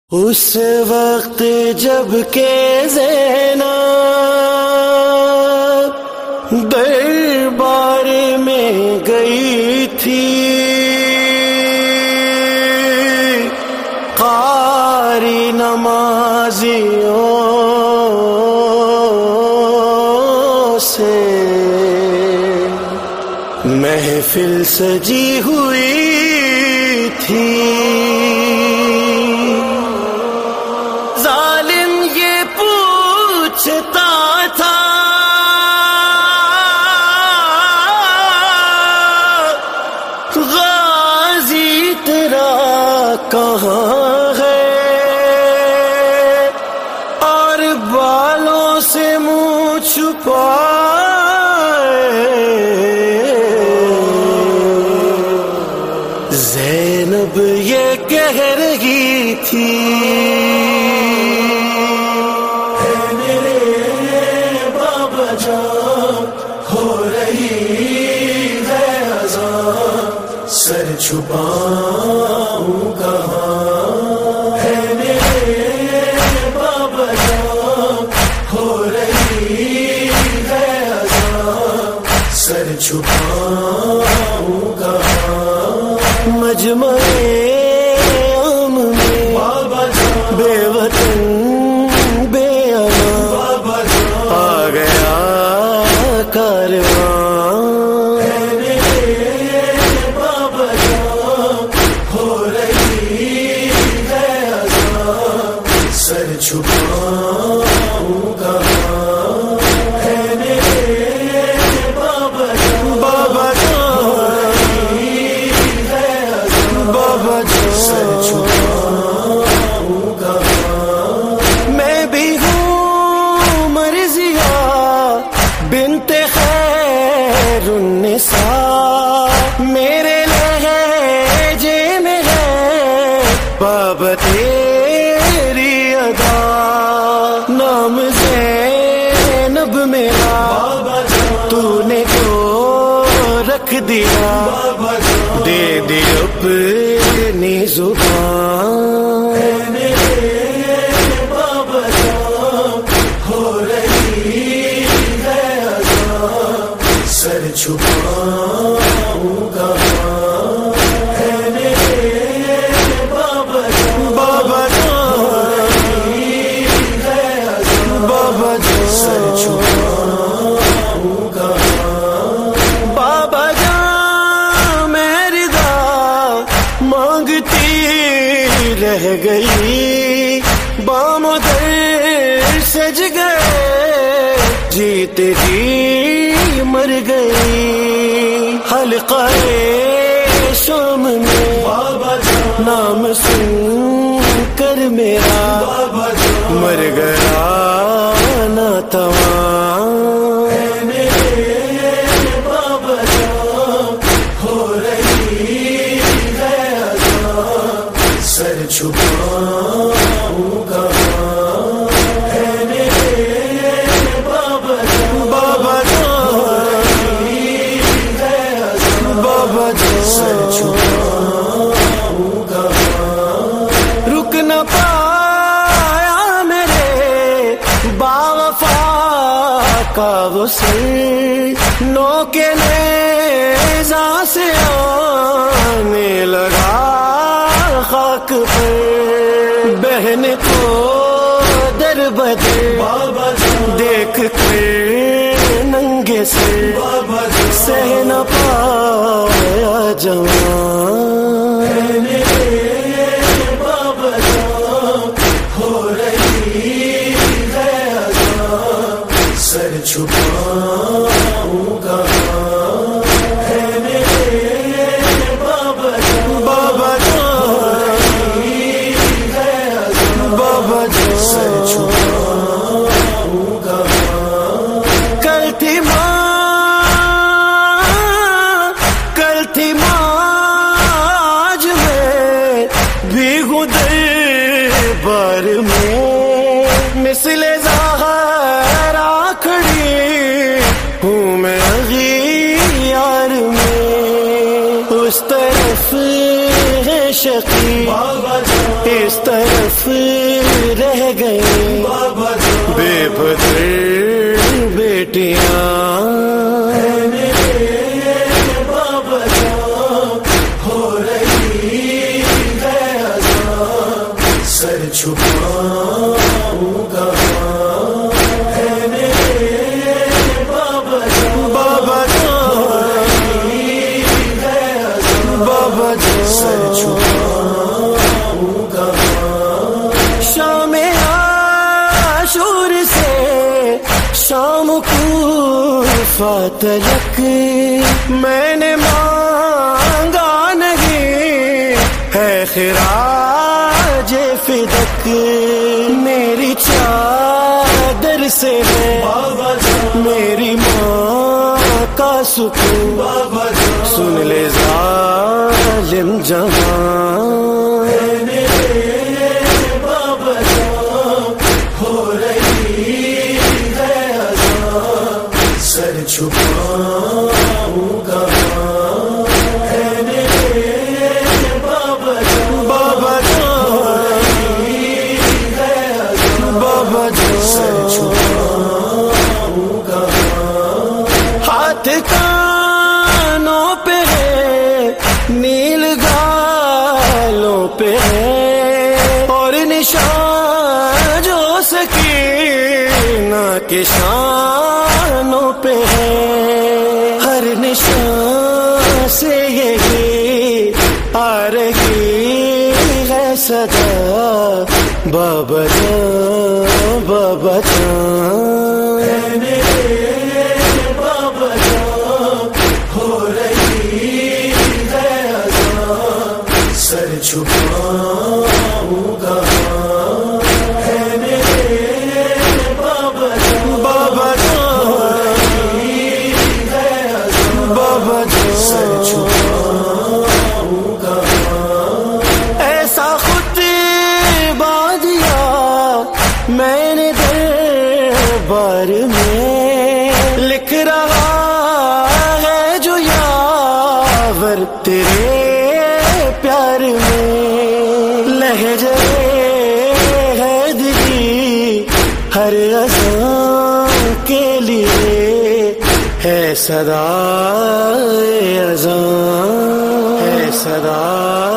اس وقت جب کہ زینب دربار میں گئی تھی، قاری نمازیوں سے محفل سجی ہوئی تھی، ظالم یہ پوچھتا تھا غازی تیرا کہاں ہے، اور بالوں سے منہ چھپائے زینب یہ کہہ رہی تھی، سر چھپاؤں کہاں ہے میرے بابا جان، ہو رہی ہے اذان، سر چھپاؤں کہاں مجمع عام میں بابا جان، بے وطن بے امان بابا جان آ گیا کارواں، سر چھپاؤں کہاں ہے میرے بابا جان، بابا جان بابا سر جان چھپاؤں کہاں میں بھی ہوں مرضیہ بنت خیر النساء، میرے لہجے میں ہے بابا تیری ادا، نام زینب میرا بابا جان، تو نے جو رکھ دیا، بابا جان دے دی اپنی زبان، میرے بابا جان، ہو رہی ہے اذان، سر چھپاؤں کہاں ہے میرے بابا جان، بابا جان بابا سر جان چھپاؤں کہاں بابا جان میں رضا مانگتی رہ گئی، بام و در سج گئے، جیتے جی مر گئی، حلقہ شام میں بابا جان، نام سن کر میرا بابا جان مر گیا ناتواں، میرے بابا جان، ہو رہی ہے اذان، سر چھپاؤں کہاں ہے میرے بابا جان، بابا جان ہے اذان، بابا سر جان چھپاؤں کہاں رک نہ پایا میرے باوفا کا وہ سر، نو کے نیزہ سے آنے لگا خاک پر، بہن کو در بدر بابا جان، دیکھ کر ننگے سے بابا جان سہ نہ پایا جوان، میرے بابا جان، ہو رہی ہے اذان، سر چھپاؤں کہاں ہے میرے بابا جان، بابا جان ہے اذان، بابا سر جان چھپاؤں کہاں کل تھی ماں آج میں بھی ہوں دربار میں، مثل زہرا کھڑی ہوں میں اغیار میں، اس طرف ہے شقی بابا جان، اس طرف رہ گئے بابا جان بے پدر بیٹیاں بابا جان ہو رہی ہے اذان سر چھپاؤں کہاں ہے میرے بابا جان بابا جان ہے اذان بابا سر جان چھپاؤں کہاں شام عاشور سے شام کوفہ تلک میں نے مانگا نہیں ہے خراج فدک میری چادر سے ہے بابا جان میری ماں کا سکون بابا جان سن لے ظالم جہاں بابا جان ہو رہی ہے اذان سر چھپاؤں کہاں ہے میرے بابا جان بابا جان ہے اذان بابا سر جان چھپاؤں کہاں ہاتھ کانوں پہ ہے نیل گالوں پہ ہے اور نشان جو سکینہ کے شانوں پہ ہے ہر نشان سے یہی آ رہی ہے صدا بابا جان بابا جان بابا جان ہو رہی ہے اذان سر چھپاؤں کہاں ہے میرے بابا جان بابا جان ہے اذان بابا سر جان چھپاؤں کہاں ایسا خطبہ دیا میں نے دربار میں لکھ رہا ہے جو یاور تیرے پیار میں لہجے ہے دلی ہر اذان کے لیے ہے صدا اذان ہے صدا